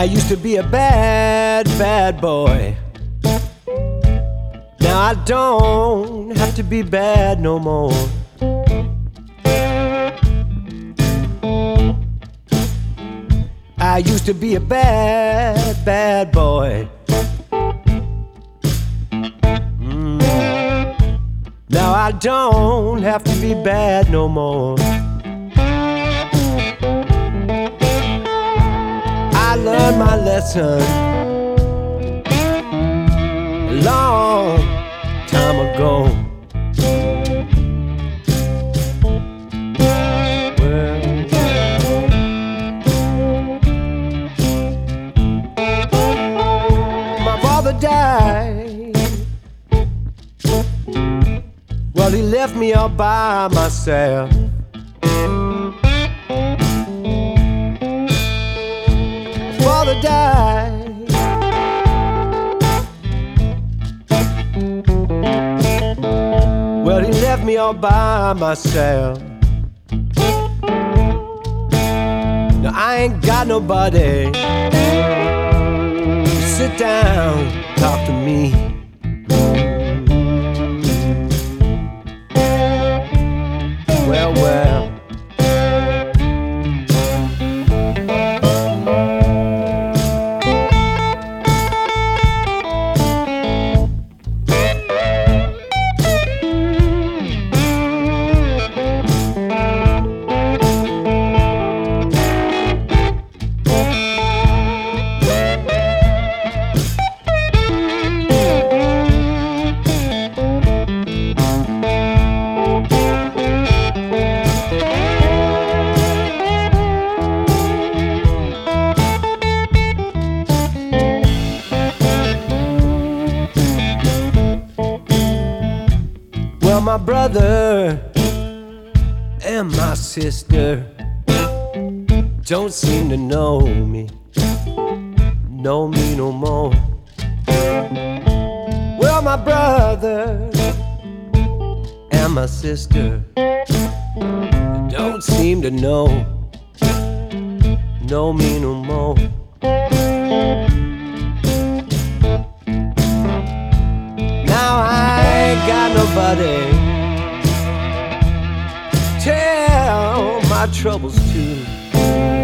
used to be a bad, bad boy. Now I don't have to be bad no more. I used to be a bad, bad boy. Now I don't have to be bad no more. I learned my lesson a long time ago. My father died. Well, he left me all by myself. Father died. Well, he left me all by myself. Now I ain't got nobody to sit down, talk to me. Well, well. Well, my brother and my sister don't seem to know me no more. Well, my brother and my sister don't seem to know me no more. Now I ain't got nobody tell my troubles to.